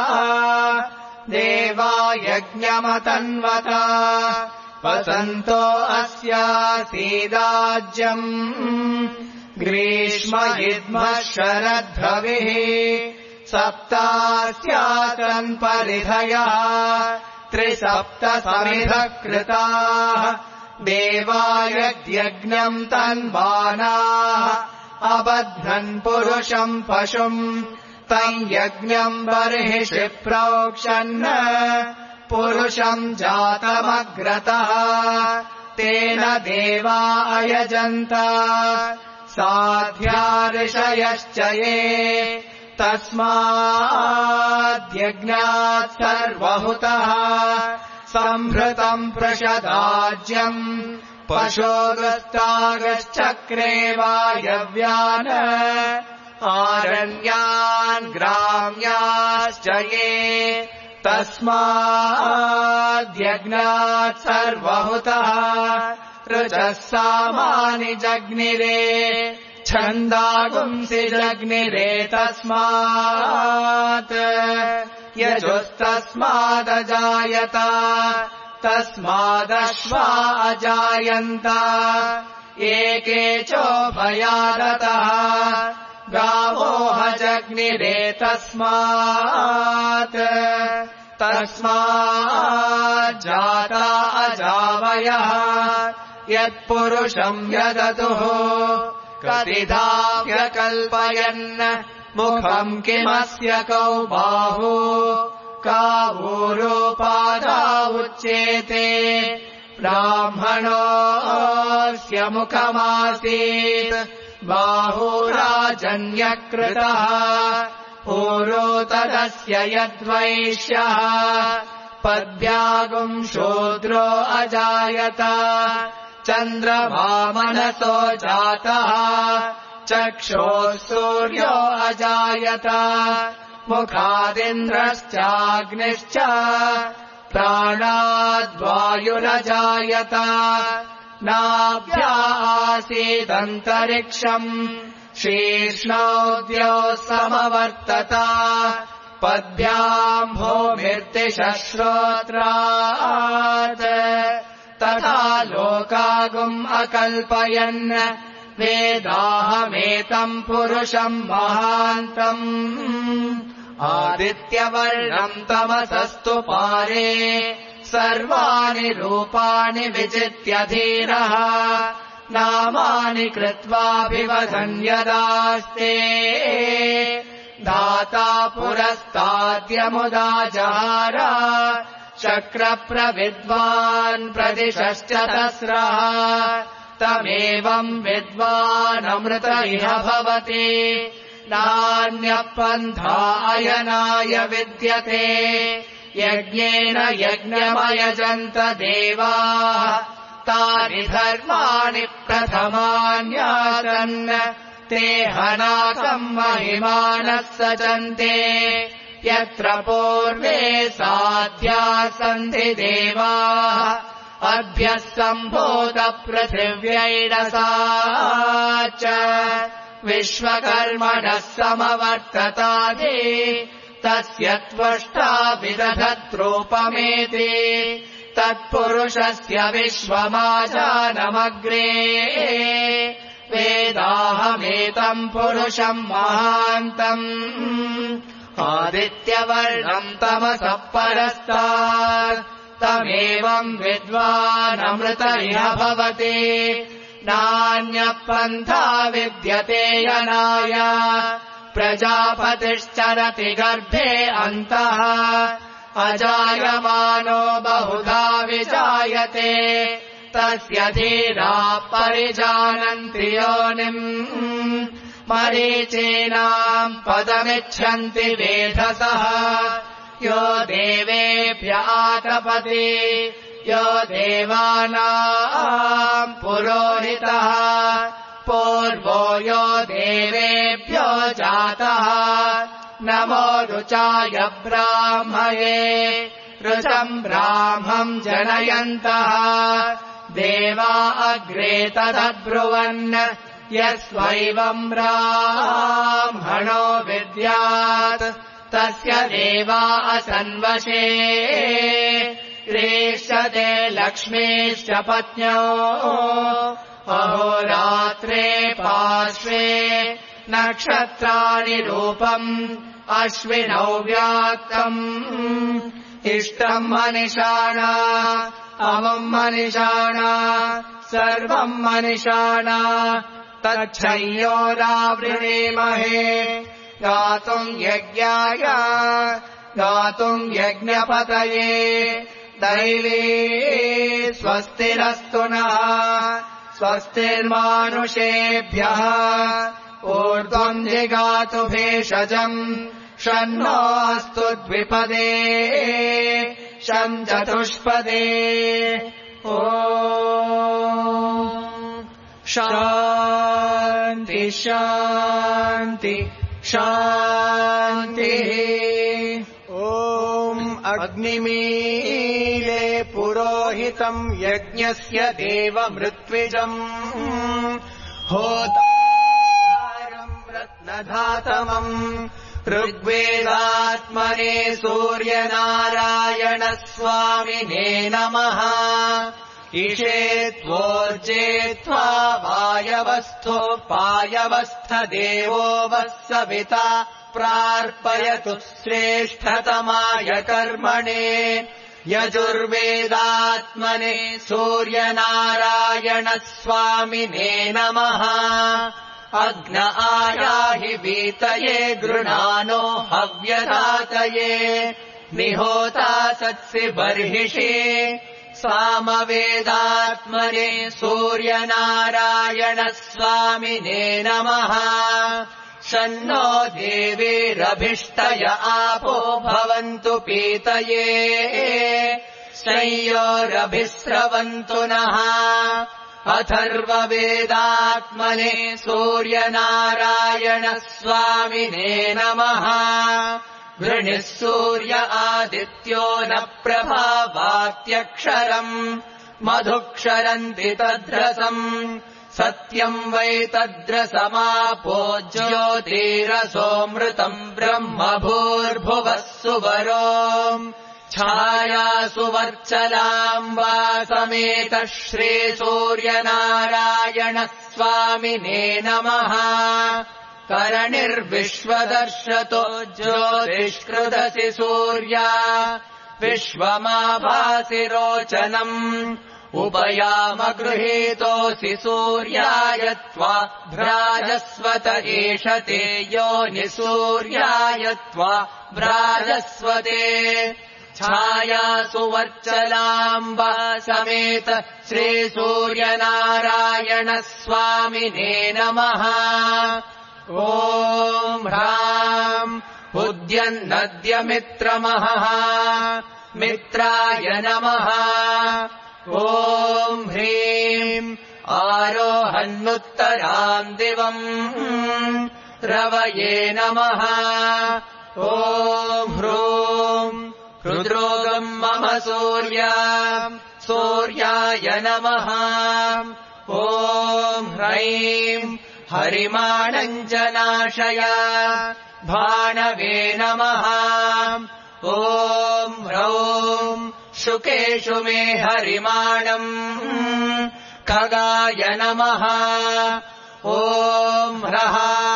देवा यज्ञमतन्वत वसन्तो अस्यासीदाज्यम् ग्रीष्म इद्मः शरद्भविः सप्तास्यासन् परिधयः त्रिसप्तसमिधः कृताः देवा यज्ञम् तन्वानाः अबध्नन् पुरुषम् पशुम् तम् यज्ञम् बर्हिषि प्रोक्षन् पुरुषम् जातमग्रतः तेन देवा अयजन्त साध्या ऋषयश्च ये तस्माद्यज्ञात् सर्वहुतः सम्भृतम् प्रषदाज्यम् पशोगस्तागश्चक्रे वायव्यान् आरण्यान् ग्राम्याश्च ये तस्माद्यज्ञात् सर्वहुतः ऋचः सामानि जग्निरे छन्दागुंसि जग्निरे तस्मात् यजुस्तस्मादजायत तस्मादश्वा अजायन्त एके चोभयादतः गावोह जग्निरे तस्मात् तस्माज्जाता अजावयः यत्पुरुषम् यदतुः कतिधाव्यकल्पयन् मुखम् किमस्य कौ बाहु कावूरोपादा उच्येते ब्राह्मणोऽस्य मुखमासीत् बाहुराजन्यकृतः पूरो तदस्य यद्वैश्यः पद्भ्यागुम् शूद्रो अजायत चन्द्रभामनसो जातः चक्षोः सूर्यो अजायत मुखादिन्द्रश्चाग्निश्च प्राणाद्वायुरजायत नाभ्या आसीदन्तरिक्षम् शीर्ष्णोद्योः समवर्तत पद्भ्याम् भूमिर्दिशश्रोत्रात् तथा लोकागुम् अकल्पयन् वेदाहमेतम् पुरुषम् महान्तम् आदित्यवर्णम् तमसस्तु पारे सर्वाणि रूपाणि विचित्य धीरः नामानि कृत्वाभिवदन् यदास्ते धाता पुरस्ताद्यमुदा जहार शक्रप्रविद्वान् प्रदिशश्च तस्रः तमेवम् विद्वानमृत इह भवति नान्यपन्था अयनाय विद्यते यज्ञेन यज्ञमयजन्त देवाः तानि धर्माणि प्रथमान्यासन् ते हनाकम् महिमानः सचन्ते यत्र पूर्वे साध्या सन्ति देवाः अभ्यः सम्भूतपृथिव्यैरसा च विश्वकर्मणः समवर्ततादि तस्य त्वष्टा विदधद्रूपमेति तत्पुरुषस्य विश्वमाजानमग्रे वेदाहमेतम् पुरुषम् महान्तम् आदित्यवर्णम् तमसः परस्तात् तमेवम् विद्वानमृत इह भवति नान्यपन्था विद्यते यनाय प्रजापतिश्चरति गर्भे अन्तः अजायमानो बहुधा विजायते तस्य धीराः परिजानन्ति योनिम् मरीचीनाम् पदमिच्छन्ति वेधसः यो देवेभ्य आतपति यो देवानाम् पुरोहितः पूर्वो यो देवेभ्यो जातः नमो रुचाय ब्राह्मये ऋचम् ब्राह्मम् जनयन्तः देवा अग्रे तदब्रुवन् यस्वैवम् ब्राह्मणो विद्यात् तस्य देवा असन्वशे रेष्यते लक्ष्मीश्च पत्न्यो अहोरात्रे पार्श्वे नक्षत्राणि रूपम् अश्विनौ व्याक्तम् इष्टम् मनिषाणा अमुम् मनिषाणा सर्वम् मनिषाणा तच्छयोरावृणीमहे गातुम् यज्ञाय गातुम् यज्ञपतये दैवी स्वस्तिरस्तु नः स्वस्तिर्मानुषेभ्यः ऊर्ध्वम् जिगातु भेषजम् शन्नोऽस्तु द्विपदे शम् चतुष्पदे ॐ शान्ति शान्ति शान्तिः ॐ अग्निमीले पुरोहितम् यज्ञस्य देवमृत्विजम् होतारम् रत्नधातमम् ऋग्वेदात्मने सूर्यनारायण स्वामिने नमः ईशेत्वोर्जेत्वा वायवस्थोपायवस्थ देवो वः सविता प्रार्पयतु श्रेष्ठतमाय कर्मणे यजुर्वेदात्मने सूर्यनारायण स्वामिने नमः अग्न आयाहि वीतये गृणानो हव्यदातये निहोता सत्सि बर्हिषि सामवेदात्मने सूर्यनारायण स्वामिने नमः शन्नो देवीरभिष्टय आपो भवन्तु पीतये संयोरभिस्रवन्तु नः अथर्ववेदात्मने सूर्यनारायण स्वामिने नमः वृणिः सूर्य आदित्यो न प्रभावात्यक्षरम् मधुक्षरन्ति तद्रसम् सत्यम् वै तद्रसमापो ज्योतिरसोऽमृतम् ब्रह्म भूर्भुवः सुवरो छायासु वर्चलाम् वा समेतः श्रीसूर्यनारायण स्वामिने नमः करणिर्विश्वदर्शतो ज्योतिष्कृदसि सूर्या विश्वमाभासि रोचनम् उपयाम गृहीतोऽसि सूर्याय त्वा भ्राजस्वत एष ते योनिसूर्याय त्वा भ्राजस्वते छायासु वर्चलाम्बा समेत श्रीसूर्यनारायणस्वामिने नमः। ॐ ह्राम् उद्यन्नद्यमित्रमहः मित्राय नमः। ॐ ह्रीम् आरोहन्नुत्तराम् दिवम् रवये नमः। ॐ ह्रूम् रुद्रोगम् मम सूर्याय नमः। ॐ ह्रैम् हरिमाणञ्जनाशय भाणवे नमः। ॐ ह्रौम् शुकेषु मे हरिमाणम् खगाय नमः। ॐ ह्रः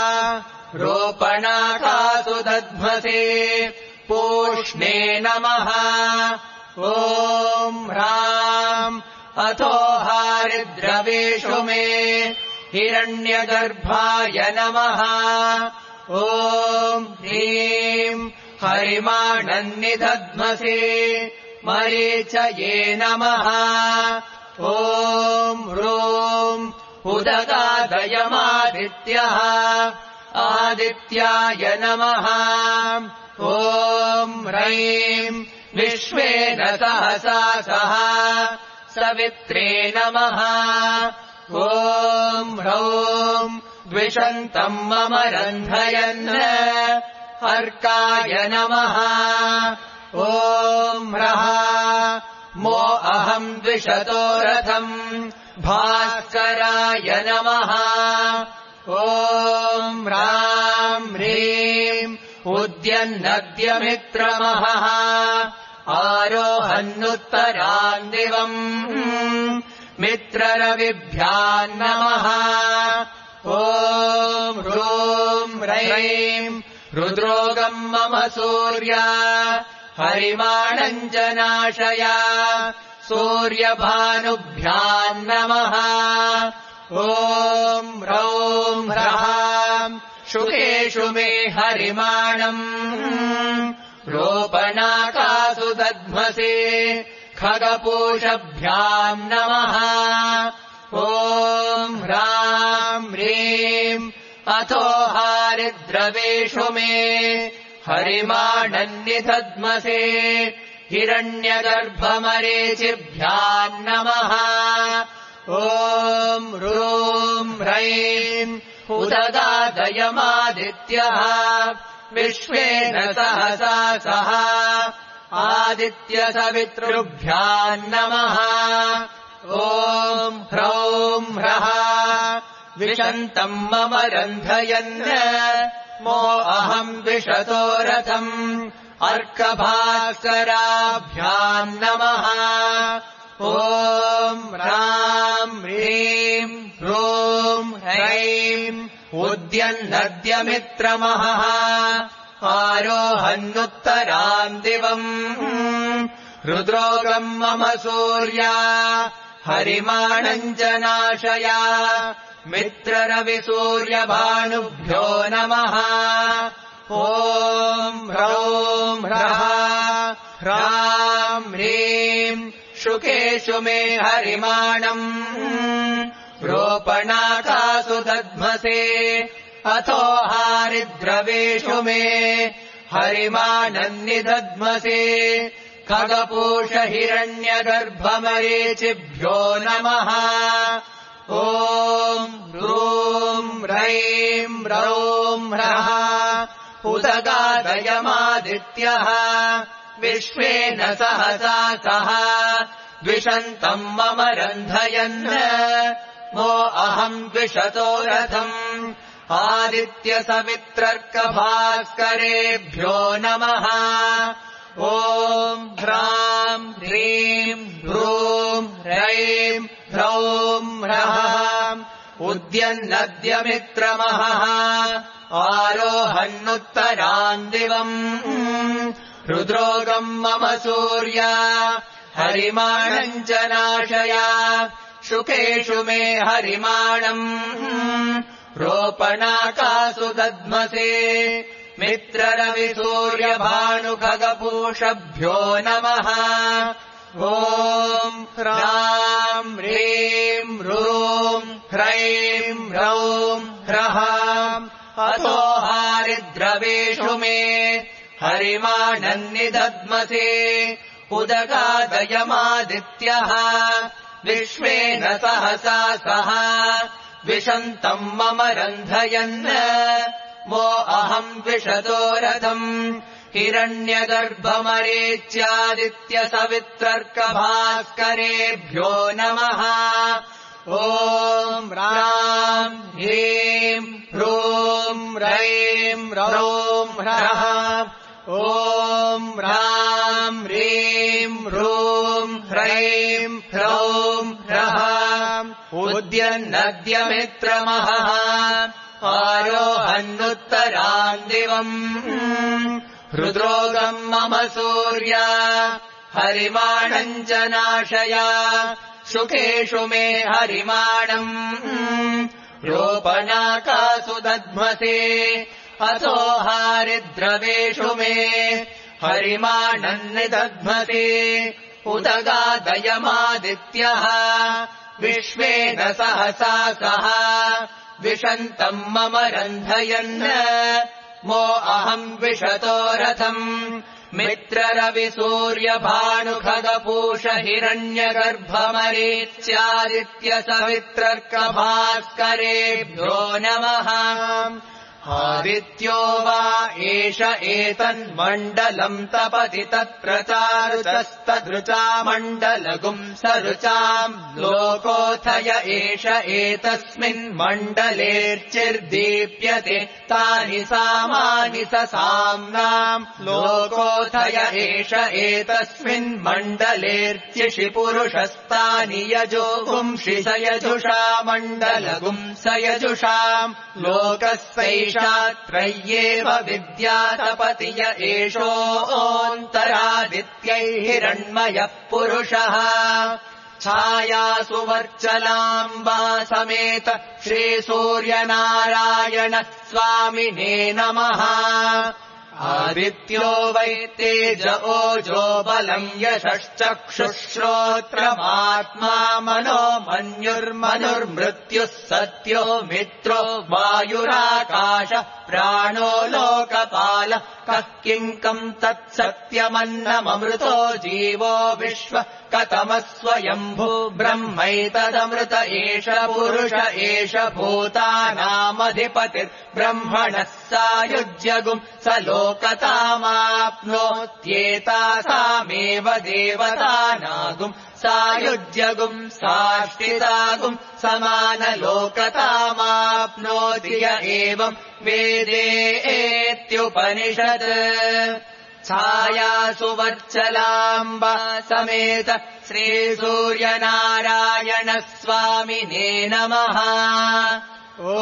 रोपणाकासु दध्मसे पूष्णे नमः। ॐ ह्राम् अथो हारिद्रवेषु मे हिरण्यगर्भाय नमः। ॐ ह्रीम् हरिमाणन्निदध्मसे मरीचये नमः। ॐ ह्रूम् उदगादयमादित्यः आदित्याय नमः। ॐ ह्रैम् विश्वेन सहसा सह सवित्रे नमः। ॐ ह्रौम् द्विषन्तम् मम रन्धयन् अर्काय नमः। ॐ ह्रः मो अहम् द्विषतो रथम् भास्कराय नमः। ॐ ह्राम् ह्रीम् उद्यन्नद्यमित्रमहः आरोहन्नुत्तराम् दिवम् मित्ररविभ्याम् नमः। ॐ ह्रूम् ह्रैम् रुद्रोगम् मम हरिमाणञ्जनाशय सूर्यभानुभ्याम् नमः। ॐ ह्रौम् ह्रः शुकेषु मे हरिमाणम् रोपणाकासु दध्मसे खगपूषभ्याम् नमः। ॐ ह्राम् ह्रीम् अथो हारिद्रवेषु मे हरिमाणन्निदध्मसे हिरण्यगर्भमरीचिभ्याम् नमः। ॐ ह्रूम् ह्रैम् उदगादयमादित्यः विश्वेन सहसा सह आदित्यसवितृभ्याम् नमः। ॐ ह्रौम् ह्रः विशन्तम् मम रन्धयन् मो अहम् द्विषतो रथम् अर्कभास्कराभ्याम् नमः। ॐ ह्राम् ह्रीम् ह्रूम् ह्रैम् उद्यन्नद्यमित्रमहः आरोहन्नुत्तराम् दिवम् रुद्रोगम् मम हरिमाणञ्जनाशय मित्ररविसूर्यभानुभ्यो नमः। ॐ ह्रौम् ह्रः ह्राम् ह्रीम् शुकेषु मे हरिमाणम् रोपणाकासु दध्मसे अथो हारिद्रवेषु मे हरिमाणन्निदध्मसे खगपूष हिरण्यगर्भमरीचिभ्यो नमः। ॐ ह्रूम् ह्रैम् ह्रौम् ह्रः उदगादयमादित्यः विश्वेन सहसा सह द्विषन्तम् मम रन्धयन् मो अहम् द्विषतो रथम् आदित्यसवित्रर्कभास्करेभ्यो नमः। ॐ ह्राम् ह्रीम् ह्रूम् ह्रैम् ह्रौम् ह्रः उद्यन्नद्यमित्रमहः आरोहन्नुत्तराम् दिवम् रुद्रोगम् मम हरिमाणम् च नाशय शुकेषु मे हरिमाणम् रोपणाकासु दध्मसे मित्ररविसूर्यभानुखगपूषभ्यो नमः ॐ ह्रां ह्रीं ह्रूं ह्रैं ह्रौं ह्रः अथो हारिद्रवेषु मे हरिमाणम् निदध्मसे उदगादयमादित्यः विश्वेन सहसा सह विशन्तम् मम रन्धयन् मो अहम् विशतो रथम् हिरण्यगर्भमरेच्यादित्यसवित्रर्कभास्करेभ्यो नमः ॐ ह्रां ह्रीं ह्रूं ह्रैं ह्रौं ह्रः ॐ ह्रां ह्रीं ह्रूं ह्रैं ह्रौं ह्रः उद्यन्नद्यमित्रमहः आरोहन्नुत्तराम् दिवम् हृद्रोगम् मम सूर्य हरिमाणम् च नाशय शुकेषु मे हरिमाणम् रोपणाकासु दध्मसे अथो हारिद्रवेषु मे हरिमाणम् निदध्मसे उदगादयमादित्यः विश्वेन सहसा सह विशन्तम् मम रन्धयन् मो अहम् विशतो रथम् मित्ररविसूर्यभानुखगपूष हिरण्यगर्भमरेच्यादित्यसवित्रर्कभास्करेभ्यो नमः आदित्यो वा एष एतन्मण्डलम् तपति तत्प्रचारुतस्तदृचा मण्डलगुम् सरुचाम् लोकोऽथय एष एतस्मिन्मण्डलेऽर्चिर्दीप्यते तानि सामानि ससाम्नाम् लोकोऽथय एष एतस्मिन्मण्डलेऽर्चिषि पुरुषस्तानि यजोगुंषि स यजुषा मण्डलगुम् स यजुषाम् लोकस्यैषात्रय्येव विद्यातपति य एषोऽन्तरादित्यै हिरण्मयः पुरुषः छायासु वर्चलाम्बा समेत श्रीसूर्यनारायण स्वामिने नमः आदित्यो वै तेज ओजो बलम् यशश्चक्षुश्रोत्रमात्मा मनो मन्युर्मनुर्मृत्युः सत्यो मित्रो वायुराकाश प्राणो लोकपाल कः किङ्कम् तत्सत्यमन्नममृतो जीवो विश्व कतमस्वयम्भू ब्रह्मैतदमृत एष पुरुष एष भूतानामधिपतिर्ब्रह्मणः सायुज्यगुम् स लोकतामाप्नोत्येतासामेव देवतानागुम् सायुज्यगुम् साष्टितागुम् समानलोकतामाप्नोति य एवम् वेदेत्युपनिषत् छायासु वर्चलाम्बा समेत श्रीसूर्यनारायण स्वामिने नमः ॐ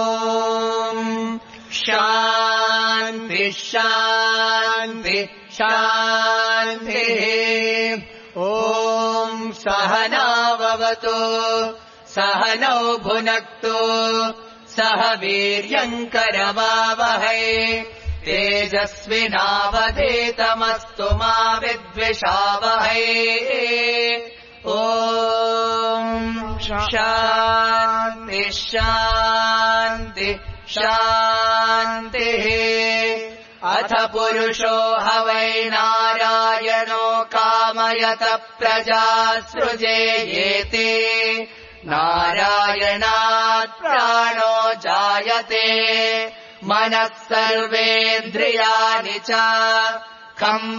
शान्ति शान्ति शान्तिः ॐ सहनाववतु सहनौ भुनक्तु सह वीर्यम् करवावहै तेजस्विनावधीतमस्तु मा विद्विषावहै ॐ शान्ति शान्ति शान्तिः अथ पुरुषो ह वै नारायणो कामयत प्रजा सृजेयेते नारायणात् प्राणो जायते मनः सर्वेन्द्रियाणि च खम्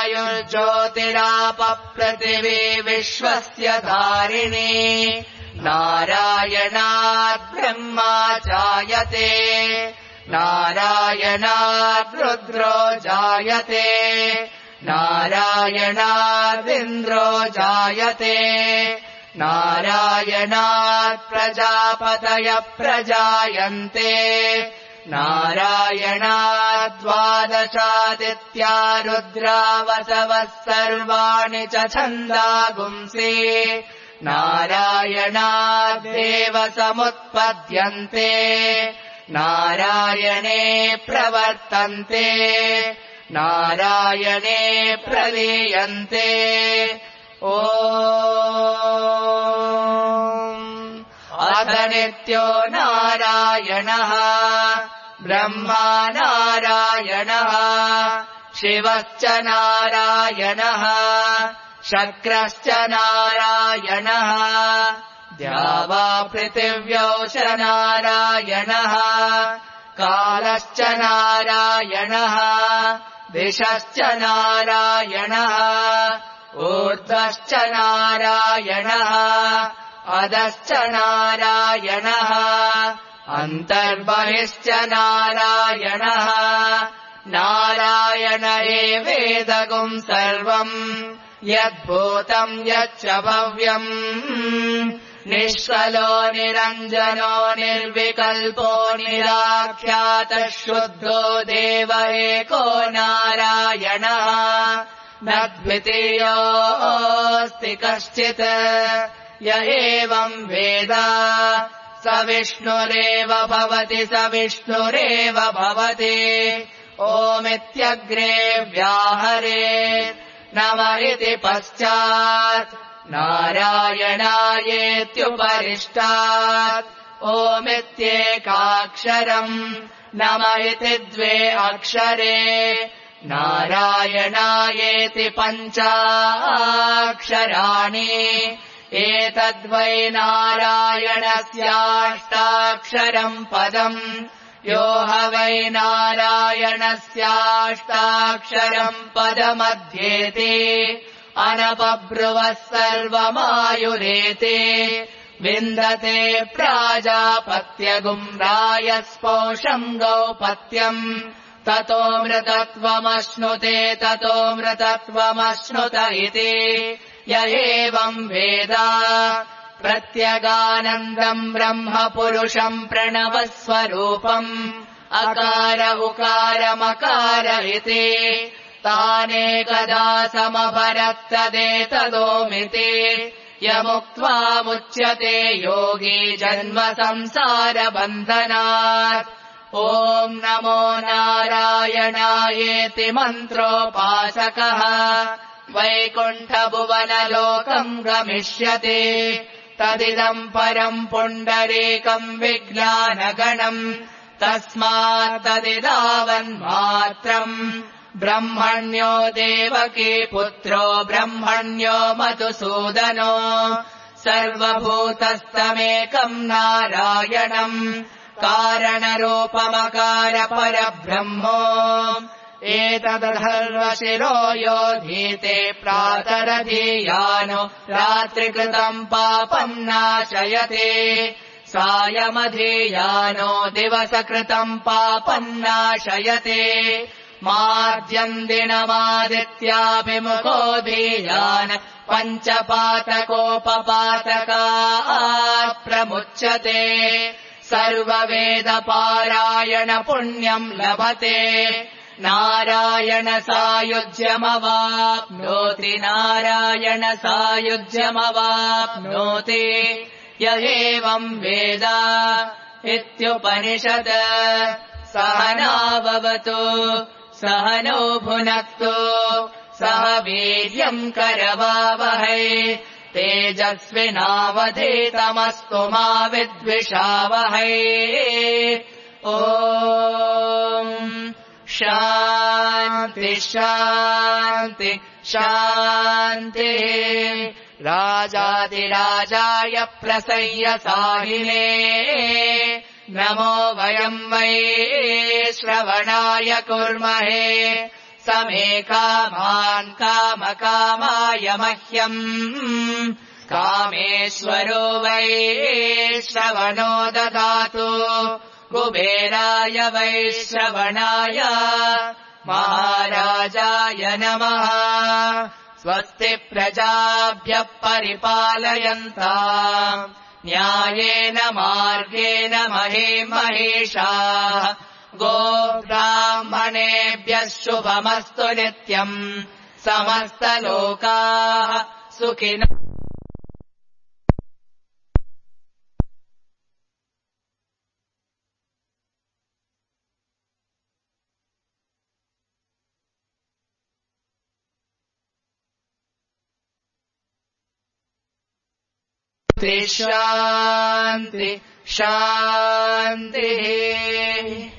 वायुर्ज्योतिरापपृथिवी विश्वस्य धारिणी नारायणात् ब्रह्मा जायते नारायणात् रुद्रो जायते नारायणादिन्द्रो जायते नारायणात् प्रजापतयः प्रजायन्ते नारायणाद्वादशादित्या रुद्रावसवः सर्वाणि च छन्दागुंसि नारायणादेव समुत्पद्यन्ते नारायणे प्रवर्तन्ते नारायणे प्रलीयन्ते अथ नित्यो नारायणः ब्रह्मा नारायणः शिवश्च नारायणः शक्रश्च नारायणः द्यावा पृथिव्यौ च नारायणः कालश्च नारायणः दिशश्च नारायणः ऊर्ध्वश्च नारायणः अधश्च नारायणः अन्तर्बहिश्च नारायणः नारायण एवेदगुम् सर्वम् यद्भूतम् यच्च भव्यम् निष्कलो निरञ्जनो निर्विकल्पो निराख्यातः शुद्धो देव एको नारायणः न द्वितीयोऽस्ति कश्चित् य एवम् वेद स विष्णुरेव भवति स विष्णुरेव भवति ओमित्यग्रे व्याहरेत् नम इति पश्चात् नारायणायेत्युपरिष्टात् ओमित्येकाक्षरम् नम इति द्वे अक्षरे नारायणायेति पञ्चाक्षराणि एतद्वै नारायणस्याष्टाक्षरम् पदम् यो ह वै नारायणस्याष्टाक्षरम् पदमध्येति अनपब्रुवः सर्वमायुरेति विन्दते प्राजापत्यगुम् रायस्पोषम् गौपत्यम् ततोऽमृतत्वमश्नुते ततोऽमृतत्वमश्नुत इति य एवम् वेद प्रत्यगानन्दम् ब्रह्म पुरुषम् प्रणवस्वरूपम् अकार उकारमकार इति तानेकदा समभरत्तदेतदोमिति यमुक्त्वामुच्यते योगी जन्म संसारबन्धनात् ॐ नमो नारायणायेति मन्त्रोपासकः वैकुण्ठभुवनलोकम् गमिष्यति तदिदम् परम् पुण्डरीकम् विज्ञानगणम् तस्मात् तदिदावन्मात्रम् ब्रह्मण्यो देवकी पुत्रो ब्रह्मण्यो मधुसूदनो सर्वभूतस्तमेकम् नारायणम् कारणरूपमकार परब्रह्मो एतदधर्वशिरो यो धीते प्रातरधीयानो रात्रिकृतम् पापम् नाशयते सायमधीयानो दिवसकृतम् पापम् नाशयते मार्जम् दिनमादित्याभिमुखो धीयान् पञ्चपातकोपपातकात् प्रमुच्यते सर्ववेदपारायण पुण्यम् लभते नारायण सायुज्यमवाप्नोति नारायण सायुज्यमवाप्नोति य एवम् वेद इत्युपनिषत् सहनाववतु सहनौ भुनक्तु सह वीर्यम् करवावहै तेजस्विनावधीतमस्तु मा विद्विषावहै ॐ शान्ति शान्ति शान्तिः राजाधिराजाय प्रसह्य साहिने नमो वयम् वै श्रवणाय कुर्महे समे कामान् कामकामाय मह्यम् कामेश्वरो वै श्रवणो ददातु कुबेराय वै श्रवणाय महाराजाय नमः स्वस्ति प्रजाभ्यः परिपालयन्ताम् न्यायेन मार्गेण महे महिषाः गोब्राह्मणेभ्यः शुभमस्तु नित्यम् समस्तलोकाः सुखिनः शान्ति शान्तिः।